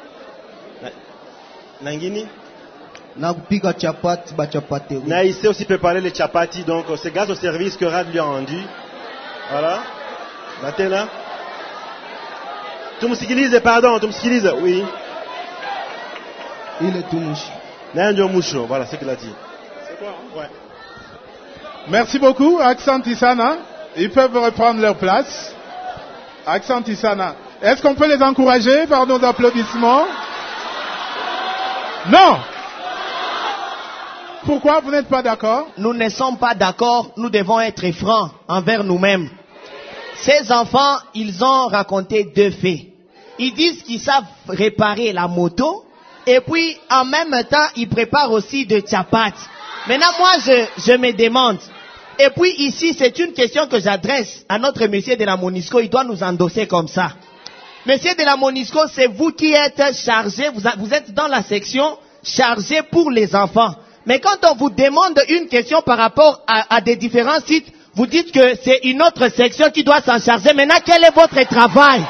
Nangini? Na kupika chapati ba chapati. Na il sait aussi préparer les chapati, donc c'est grâce au service que Rad lui a rendu. Voilà. Maintenant. Tumsikilize, pardon, tumsikilize, oui. Il est tout mouche. Nanjo Moucho, voilà ce qu'il a dit. C'est quoi, hein? Ouais. Merci beaucoup, Accent Isana. Ils peuvent reprendre leur place. Accent Isana. Est-ce qu'on peut les encourager par nos applaudissements? Non. Pourquoi vous n'êtes pas d'accord? Nous ne sommes pas d'accord. Nous devons être francs envers nous-mêmes. Ces enfants, ils ont raconté deux faits. Ils disent qu'ils savent réparer la moto et puis en même temps, ils préparent aussi de chapati. Maintenant, moi, je, je me demande. Et puis ici, c'est une question que j'adresse à notre monsieur de la Monisco. Il doit nous endosser comme ça. Monsieur de la Monisco, c'est vous qui êtes chargé, vous, vous êtes dans la section chargée pour les enfants. Mais quand on vous demande une question par rapport à, à des différents sites, vous dites que c'est une autre section qui doit s'en charger. Maintenant, quel est votre travail?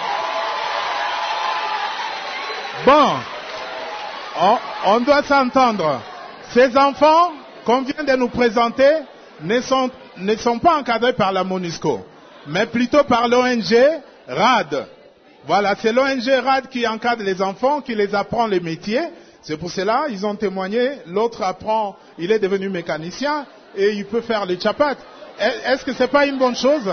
Bon, on, on doit s'entendre. Ces enfants qu'on vient de nous présenter ne sont, ne sont pas encadrés par la Monisco, mais plutôt par l'O N G Rad. Voilà, c'est l'O N G Rad qui encadre les enfants, qui les apprend les métiers. C'est pour cela ils ont témoigné. L'autre apprend, il est devenu mécanicien et il peut faire les chapates. Est-ce que c'est pas une bonne chose?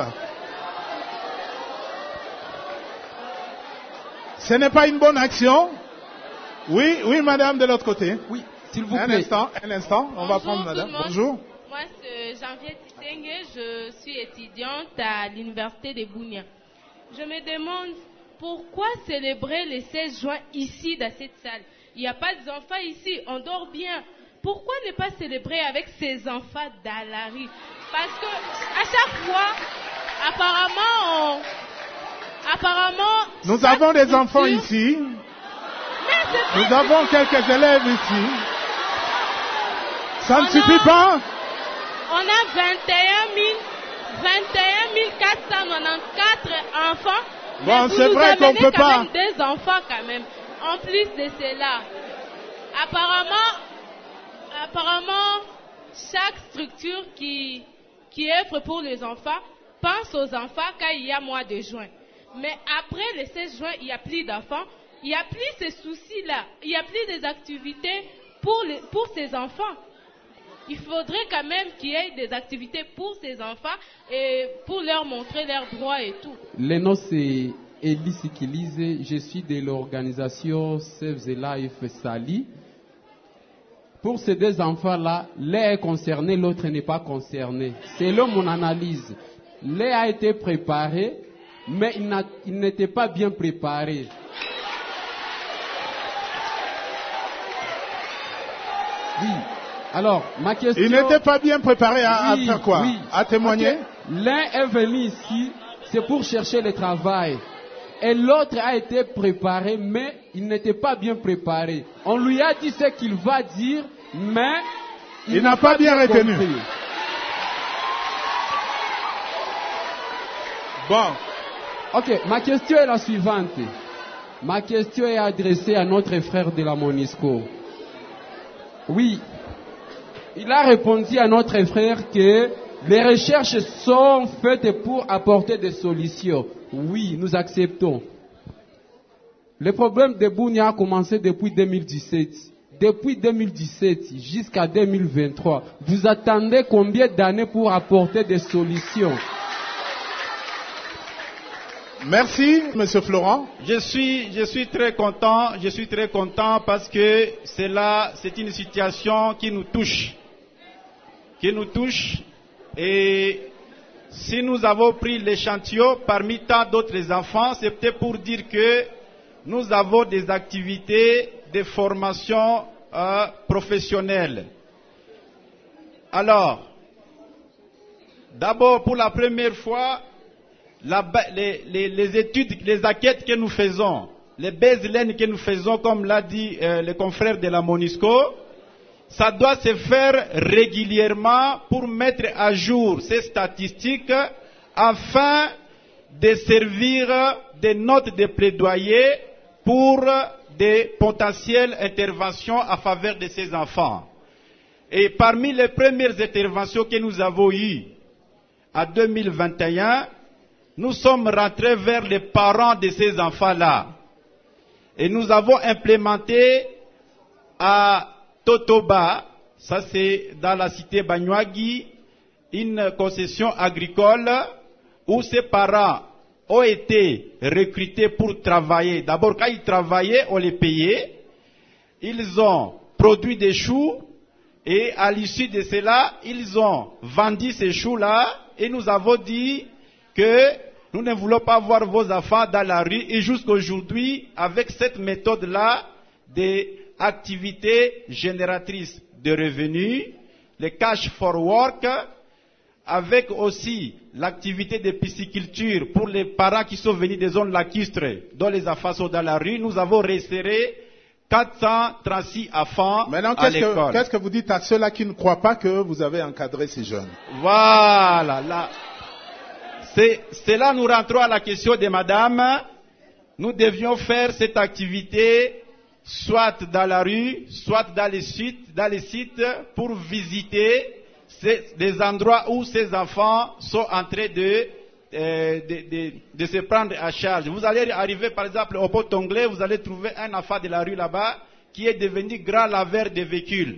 Ce n'est pas une bonne action? Oui, oui, madame de l'autre côté. Oui, s'il vous un plaît. Instant, un instant, on Bonjour, va prendre madame. Bonjour. Moi, c'est Janvier Titenge, je suis étudiante à l'université de Bunia. Je me demande pourquoi célébrer le seize juin ici, dans cette salle. Il n'y a pas d'enfants ici, on dort bien. Pourquoi ne pas célébrer avec ces enfants dans la rue? Parce que à chaque fois, apparemment, on... apparemment, nous avons des structure... enfants ici. Nous avons quelques élèves ici. Ça on ne suffit a... pas. On a vingt et un mille quatre cent quatre-vingt-quatorze enfants. Bon, mais c'est vous vrai nous qu'on peut quand pas. Même des enfants quand même. En plus de cela, apparemment, apparemment, chaque structure qui qui œuvre pour les enfants pense aux enfants quand il y a mois de juin. Mais après le seize juin, il n'y a plus d'enfants, il n'y a plus ces soucis-là, il n'y a plus des activités pour les, pour ces enfants. Il faudrait quand même qu'il y ait des activités pour ces enfants et pour leur montrer leurs droits et tout. Le nom c'est Elie Sikilize, je suis de l'organisation Save the Life Sali. Pour ces deux enfants-là, l'un est concerné, l'autre n'est pas concerné. Selon mon analyse, l'un a été préparé, mais il, n'a, il n'était pas bien préparé. Oui. Alors, ma question... Il n'était pas bien préparé à, oui, à faire quoi? Oui. À témoigner? L'un est venu ici, c'est pour chercher le travail. Et l'autre a été préparé, mais il n'était pas bien préparé. On lui a dit ce qu'il va dire, mais il, il n'a pas, pas bien, bien retenu. Compris. Bon. Ok, ma question est la suivante. Ma question est adressée à notre frère de la MONUSCO. Oui. Il a répondu à notre frère que les recherches sont faites pour apporter des solutions. Oui, nous acceptons. Le problème de Bunia a commencé depuis deux mille dix-sept. Depuis deux mille dix-sept jusqu'à deux mille vingt-trois, vous attendez combien d'années pour apporter des solutions? Merci, Monsieur Florent. Je suis, je suis très content, je suis très content parce que c'est là, c'est une situation qui nous touche. Qui nous touche. Et si nous avons pris l'échantillon parmi tant d'autres enfants, c'est peut-être pour dire que nous avons des activités de formation euh, professionnelle. Alors, d'abord, pour la première fois, la, les, les, les études, les enquêtes que nous faisons, les baselines que nous faisons, comme l'a dit euh, le confrère de la MONUSCO, ça doit se faire régulièrement pour mettre à jour ces statistiques afin de servir de notes de plaidoyer pour des potentielles interventions à faveur de ces enfants. Et parmi les premières interventions que nous avons eues en deux mille vingt et un, nous sommes rentrés vers les parents de ces enfants-là. Et nous avons implémenté à Totoba, ça c'est dans la cité Banyuagi, une concession agricole où ces parents ont été recrutés pour travailler. D'abord, quand ils travaillaient, on les payait. Ils ont produit des choux et à l'issue de cela, ils ont vendu ces choux-là et nous avons dit que nous ne voulons pas voir vos enfants dans la rue. Et jusqu'aujourd'hui, avec cette méthode-là des activités génératrices de revenus, le cash for work, avec aussi l'activité de pisciculture pour les parents qui sont venus des zones lacustres dont les enfants sont dans la rue, nous avons resserré quatre cent trente-six enfants Maintenant, à l'école. Maintenant, qu'est-ce que vous dites à ceux-là qui ne croient pas que vous avez encadré ces jeunes? Voilà, là. C'est, c'est là nous rentrons à la question de madame. Nous devions faire cette activité soit dans la rue, soit dans les sites, dans les sites pour visiter ces, des endroits où ces enfants sont en train de, euh, de, de, de se prendre à charge. Vous allez arriver par exemple au Pont-Anglais, vous allez trouver un enfant de la rue là-bas qui est devenu grand laveur de véhicules.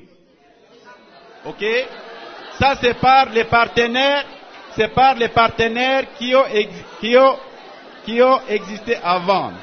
Ok? Ça c'est par les partenaires, c'est par les partenaires qui ont, qui ont, qui ont existé avant.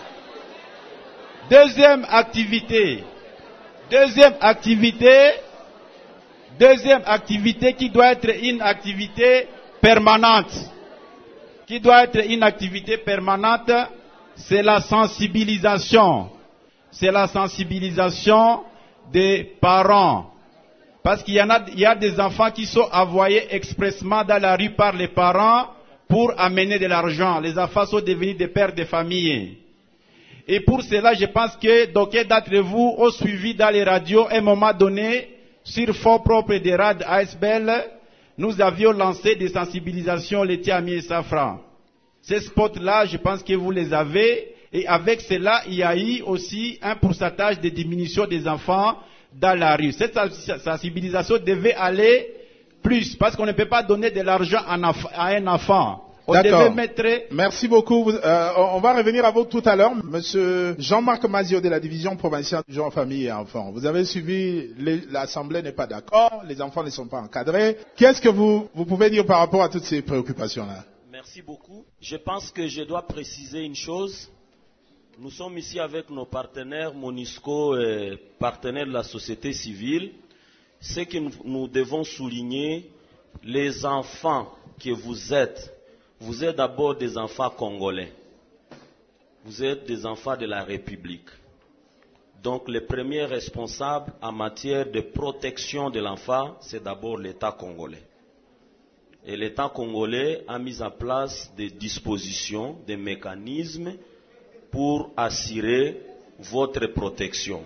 Deuxième activité, deuxième activité, Deuxième activité qui doit être une activité permanente. Qui doit être une activité permanente, c'est la sensibilisation. C'est la sensibilisation des parents. Parce qu'il y en a, il y a des enfants qui sont envoyés expressément dans la rue par les parents pour amener de l'argent. Les enfants sont devenus des pères de famille. Et pour cela, je pense que d'aucuns d'entre vous ont suivi dans les radios à un moment donné, sur fonds propres des rades A S B L, nous avions lancé des sensibilisations laitiers, amis et safran. Ces spots-là, je pense que vous les avez. Et avec cela, il y a eu aussi un pourcentage de diminution des enfants dans la rue. Cette sensibilisation devait aller plus, parce qu'on ne peut pas donner de l'argent à un enfant. On devait mettre... Merci beaucoup. Euh, on va revenir à vous tout à l'heure. Monsieur Jean-Marc Mazio de la division provinciale de Jean, Famille et Enfants. Vous avez suivi, l'Assemblée n'est pas d'accord, les enfants ne sont pas encadrés. Qu'est-ce que vous, vous pouvez dire par rapport à toutes ces préoccupations-là? Merci beaucoup. Je pense que je dois préciser une chose. Nous sommes ici avec nos partenaires MONUSCO et partenaires de la société civile. Ce que nous devons souligner, les enfants que vous êtes, vous êtes d'abord des enfants congolais. Vous êtes des enfants de la République. Donc les premiers responsables en matière de protection de l'enfant, c'est d'abord l'État congolais. Et l'État congolais a mis en place des dispositions, des mécanismes pour assurer votre protection.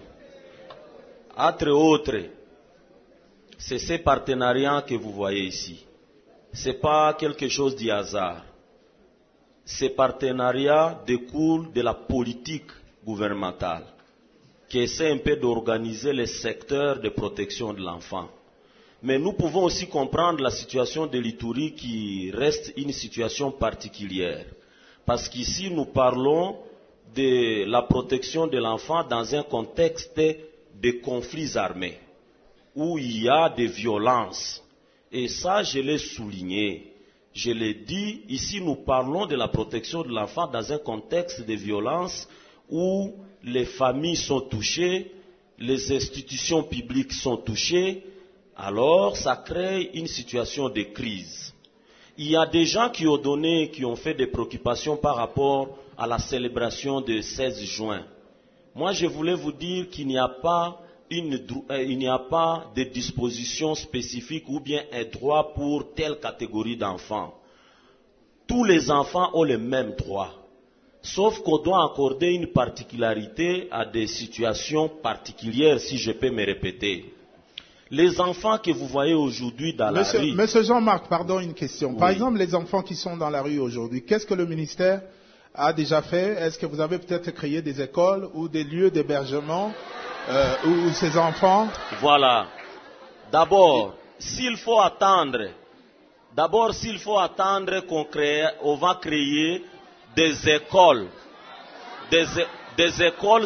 Entre autres, c'est ces partenariats que vous voyez ici. Ce n'est pas quelque chose du hasard. Ces partenariats découlent de la politique gouvernementale qui essaie un peu d'organiser les secteurs de protection de l'enfant. Mais nous pouvons aussi comprendre la situation de l'Ituri qui reste une situation particulière. Parce qu'ici, nous parlons de la protection de l'enfant dans un contexte de conflits armés, où il y a des violences. Et ça, je l'ai souligné. Je l'ai dit, ici nous parlons de la protection de l'enfant dans un contexte de violence où les familles sont touchées, les institutions publiques sont touchées, alors ça crée une situation de crise. Il y a des gens qui ont donné, qui ont fait des préoccupations par rapport à la célébration du seize juin. Moi, je voulais vous dire qu'il n'y a pas une, il n'y a pas de disposition spécifique ou bien un droit pour telle catégorie d'enfants. Tous les enfants ont les mêmes droits, sauf qu'on doit accorder une particularité à des situations particulières, si je peux me répéter. Les enfants que vous voyez aujourd'hui dans Monsieur, la rue... Monsieur Jean-Marc, pardon, une question. Oui. Par exemple, les enfants qui sont dans la rue aujourd'hui, qu'est-ce que le ministère a déjà fait? Est-ce que vous avez peut-être créé des écoles ou des lieux d'hébergement euh, où ces enfants... Voilà. D'abord, s'il faut attendre, d'abord s'il faut attendre qu'on crée, on va créer des écoles, des, des écoles,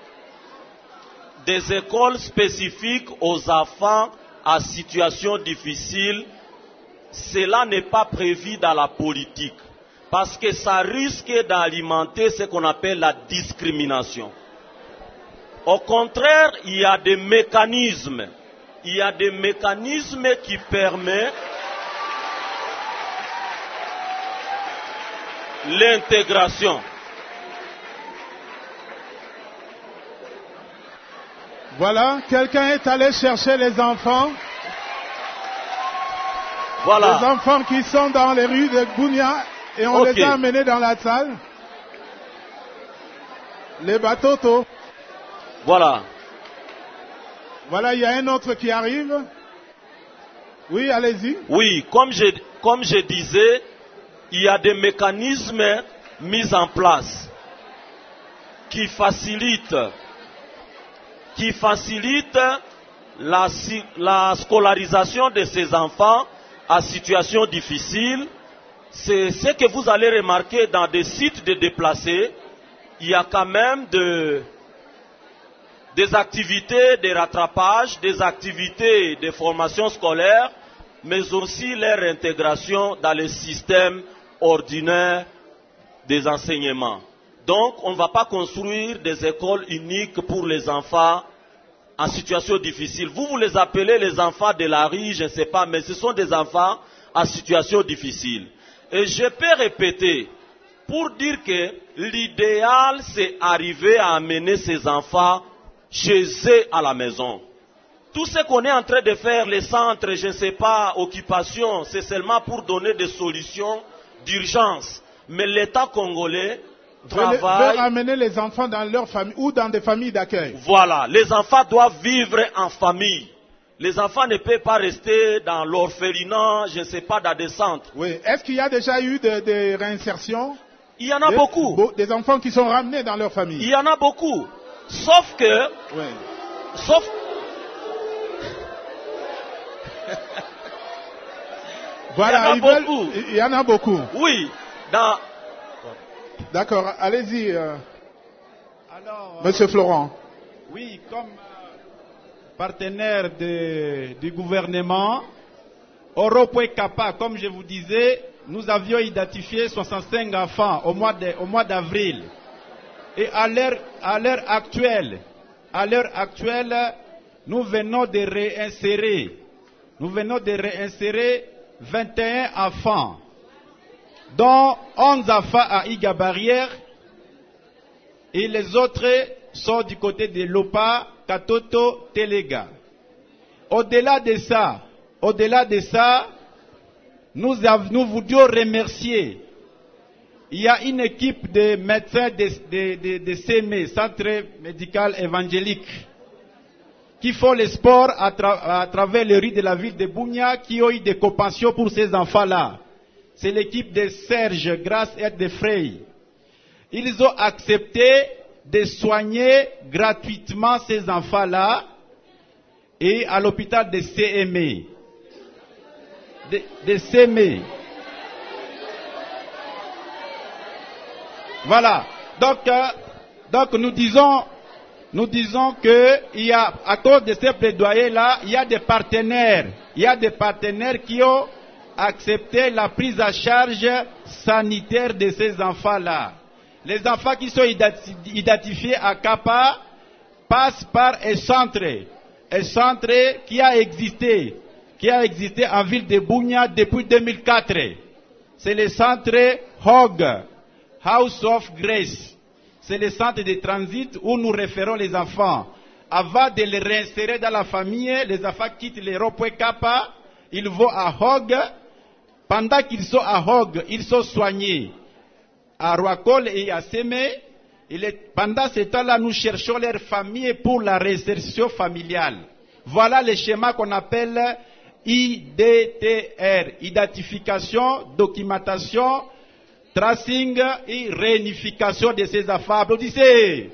des écoles spécifiques aux enfants à situation difficile. Cela n'est pas prévu dans la politique, parce que ça risque d'alimenter ce qu'on appelle la discrimination. Au contraire, il y a des mécanismes, il y a des mécanismes qui permettent l'intégration. Voilà, quelqu'un est allé chercher les enfants. Voilà. Les enfants qui sont dans les rues de Bunia et on Okay. les a amenés dans la salle. Les bateaux. Voilà. Voilà, il y a un autre qui arrive. Oui, allez-y. Oui, comme je, comme je disais, il y a des mécanismes mis en place qui facilitent, qui facilitent la, la scolarisation de ces enfants à situation difficile. C'est ce que vous allez remarquer dans des sites de déplacés. Il y a quand même de, des activités de rattrapage, des activités de formation scolaire, mais aussi leur intégration dans le système ordinaire des enseignements. Donc, on ne va pas construire des écoles uniques pour les enfants en situation difficile. Vous, vous les appelez les enfants de la rue, je ne sais pas, mais ce sont des enfants en situation difficile. Et je peux répéter, pour dire que l'idéal, c'est arriver à amener ces enfants chez eux à la maison. Tout ce qu'on est en train de faire, les centres, je ne sais pas, occupation, c'est seulement pour donner des solutions d'urgence. Mais l'État congolais travaille... veut amener les enfants dans leur famille ou dans des familles d'accueil. Voilà, les enfants doivent vivre en famille. Les enfants ne peuvent pas rester dans l'orphelinat, je ne sais pas, dans des centres. Oui. Est-ce qu'il y a déjà eu des de réinsertions? Il y en a des, beaucoup. Bo, des enfants qui sont ramenés dans leur famille. Il y en a beaucoup. Sauf que... Oui. Sauf... Voilà, il y en a beaucoup. Veulent, il y en a beaucoup. Oui. Dans... D'accord, allez-y. Euh, Alors, Monsieur Florent. Oui, comme euh, partenaire de, du gouvernement, Oropoe Kappa, comme je vous disais, nous avions identifié soixante-cinq enfants au mois de, au mois d'avril. Et à l'heure, à l'heure actuelle, à l'heure actuelle, nous venons de réinsérer, nous venons de réinsérer vingt et un enfants, dont onze enfants à Iga Barrière, et les autres sont du côté de Lopa, Katoto, Telega. Au-delà de ça, au-delà de ça, nous, nous voulions remercier. Il y a une équipe de médecins de, de, de, de C M E, Centre Médical Évangélique, qui font le sport à, tra à travers les rues de la ville de Bunia, qui ont eu des compensions pour ces enfants-là. C'est l'équipe de Serge, Grasse et de Frey. Ils ont accepté de soigner gratuitement ces enfants-là et à l'hôpital de C M E. De, de C M E. Voilà. Donc, euh, donc nous disons, nous disons que il y a, à cause de ces plaidoyers-là, il y a des partenaires, il y a des partenaires qui ont accepté la prise en charge sanitaire de ces enfants-là. Les enfants qui sont identifiés à Kappa passent par un centre, un centre qui a existé, qui a existé en ville de Bunia depuis deux mille quatre. C'est le centre Hog, House of Grace. C'est le centre de transit où nous référons les enfants. Avant de les réinsérer dans la famille, les enfants quittent les Ropwe Kappa, ils vont à Hog. Pendant qu'ils sont à Hog, ils sont soignés à Roakol et à Sémé. Pendant ce temps-là, nous cherchons leur famille pour la réinsertion familiale. Voilà le schéma qu'on appelle I D T R, identification, documentation, tracing et réunification de ces enfants. Applaudissez.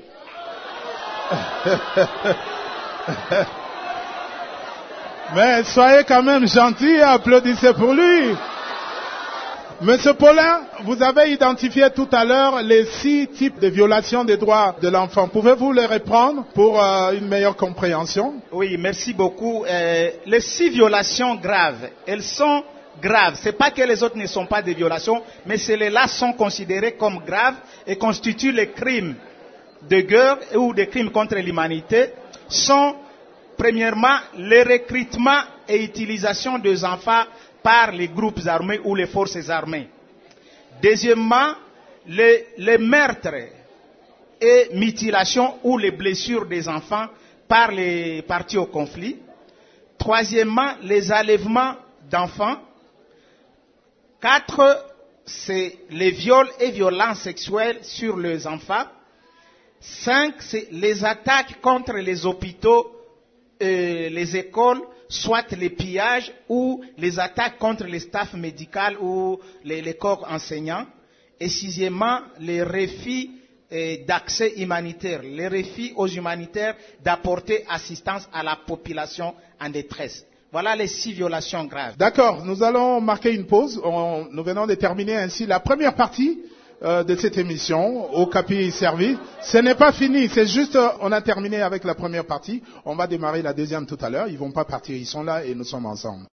Mais soyez quand même gentils et applaudissez pour lui. Monsieur Paulin, vous avez identifié tout à l'heure les six types de violations des droits de l'enfant. Pouvez-vous les reprendre pour euh, une meilleure compréhension? Oui, merci beaucoup. Euh, les six violations graves, elles sont graves. C'est pas que les autres ne sont pas des violations, mais celles-là sont considérées comme graves et constituent les crimes de guerre ou des crimes contre l'humanité. Sont premièrement le recrutement et utilisation des enfants par les groupes armés ou les forces armées. Deuxièmement, les, les meurtres et mutilations ou les blessures des enfants par les parties au conflit. Troisièmement, les enlèvements d'enfants. Quatre, c'est les viols et violences sexuelles sur les enfants. Cinq, c'est les attaques contre les hôpitaux, euh, les écoles, soit les pillages ou les attaques contre les staffs médicaux ou les, les corps enseignants. Et sixièmement, les refus euh, d'accès humanitaire, les refus aux humanitaires d'apporter assistance à la population en détresse. Voilà les six violations graves. D'accord, nous allons marquer une pause. On, nous venons de terminer ainsi la première partie euh, de cette émission au Capi Servi. Ce n'est pas fini, c'est juste, euh, on a terminé avec la première partie. On va démarrer la deuxième tout à l'heure. Ils vont pas partir, ils sont là et nous sommes ensemble.